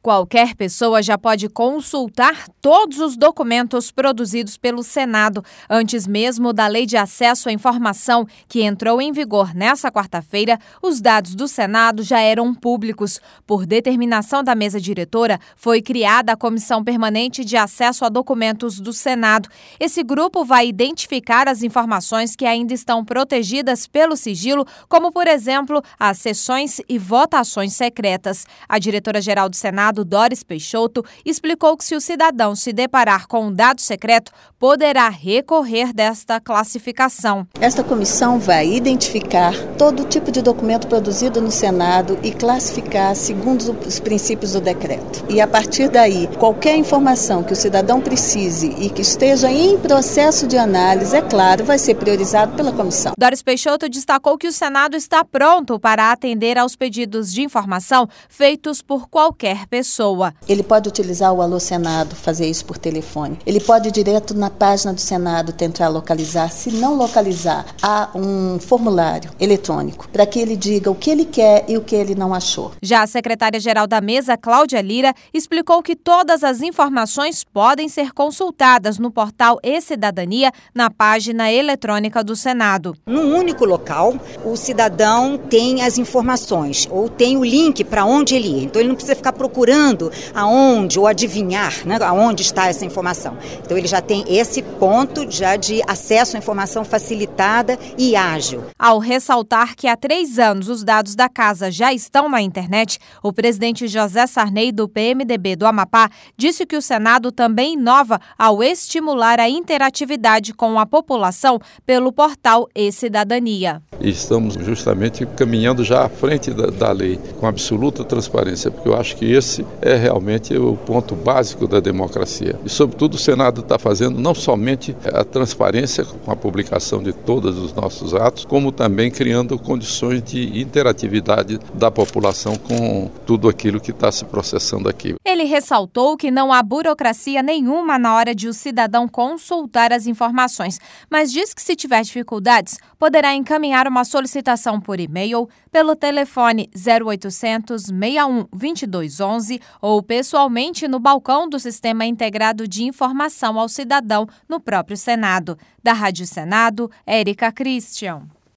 Qualquer pessoa já pode consultar todos os documentos produzidos pelo Senado antes mesmo da Lei de Acesso à Informação, que entrou em vigor nesta quarta-feira. Os dados do Senado já eram públicos. Por determinação da mesa diretora, foi criada a Comissão Permanente de Acesso a Documentos do Senado. Esse grupo vai identificar as informações que ainda estão protegidas pelo sigilo, como, por exemplo, as sessões e votações secretas. A diretora-geral do Senado, Doris Peixoto, explicou que se o cidadão se deparar com um dado secreto, poderá recorrer desta classificação. Esta comissão vai identificar todo tipo de documento produzido no Senado e classificar segundo os princípios do decreto. E a partir daí, qualquer informação que o cidadão precise e que esteja em processo de análise, é claro, vai ser priorizado pela comissão. Doris Peixoto destacou que o Senado está pronto para atender aos pedidos de informação feitos por qualquer pessoa. Ele pode utilizar o Alô Senado, fazer isso por telefone. Ele pode ir direto na página do Senado tentar localizar. Se não localizar, há um formulário eletrônico para que ele diga o que ele quer e o que ele não achou. Já a secretária-geral da mesa, Cláudia Lira, explicou que todas as informações podem ser consultadas no portal E-Cidadania, na página eletrônica do Senado. Num único local, o cidadão tem as informações ou tem o link para onde ele ir. Então ele não precisa ficar procurando aonde ou adivinhar, né, aonde está essa informação. Então ele já tem esse ponto já de acesso à informação facilitada e ágil. Ao ressaltar que há 3 anos os dados da casa já estão na internet, o presidente José Sarney, do PMDB do Amapá, disse que o Senado também inova ao estimular a interatividade com a população pelo portal E-Cidadania. Estamos justamente caminhando já à frente da lei, com absoluta transparência, porque eu acho que esse é realmente o ponto básico da democracia. E, sobretudo, o Senado está fazendo não somente a transparência com a publicação de todos os nossos atos, como também criando condições de interatividade da população com tudo aquilo que está se processando aqui. Ele ressaltou que não há burocracia nenhuma na hora de o cidadão consultar as informações, mas diz que se tiver dificuldades, poderá encaminhar uma solicitação por e-mail, pelo telefone 0800 61 2211 ou pessoalmente no balcão do Sistema Integrado de Informação ao Cidadão no próprio Senado. Da Rádio Senado, Érica Christian.